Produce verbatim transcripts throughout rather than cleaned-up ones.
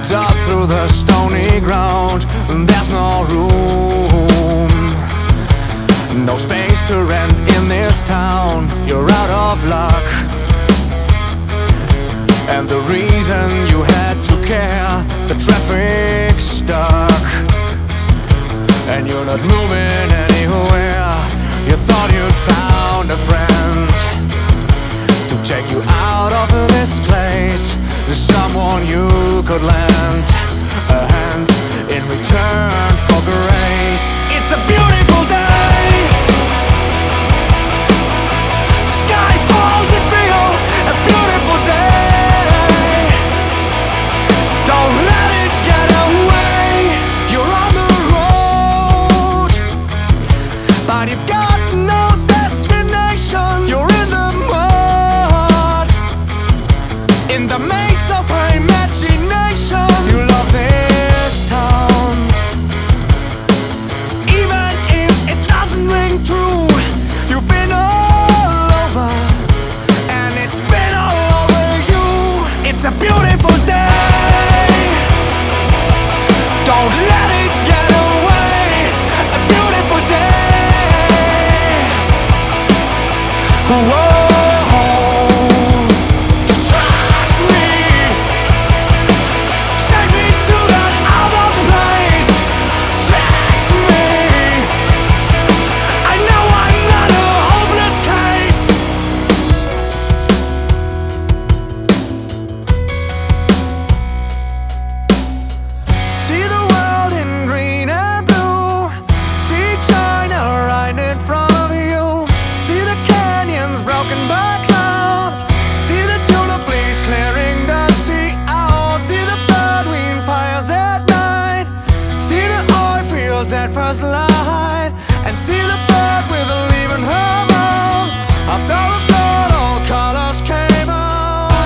up through the stony ground. There's no room, no space to rent in this town. You're out of luck, and the reason you had to care, the traffic's stuck, and you're not moving anywhere. You thought you'd found a friend to take you out of this place, someone you could lend a hand in return for grace. It's a beautiful day, sky falls and feel a beautiful day. Don't let it get away. You're on the road, but you've got no destination. You're in the mud, in the maze of her imagination. You love this town, even if it doesn't ring true. You've been all over, and it's been all over you. It's a beautiful day, don't let it get away. A beautiful day. Whoa. At first light, and see the bird with a leaf in her mouth. After the flood, all colors came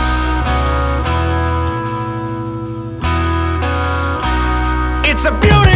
out. It's a beauty.